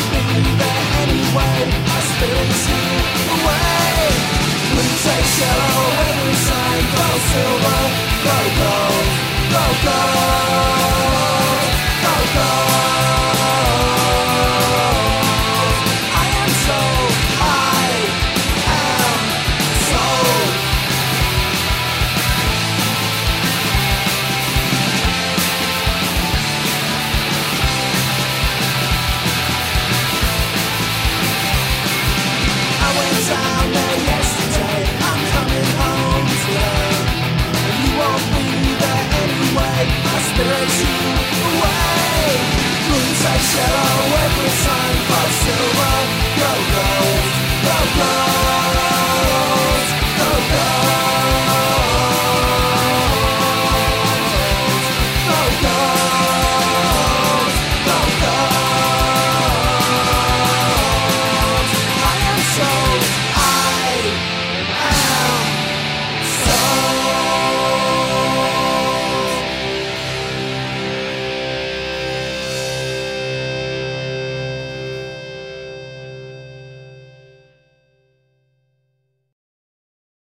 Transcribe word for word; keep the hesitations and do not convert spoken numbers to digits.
I'll be there anyway. I still see the way. Blue taste yellow, every sign. Gold, silver, go gold, go gold, go gold. I am sold, I am sold. I went down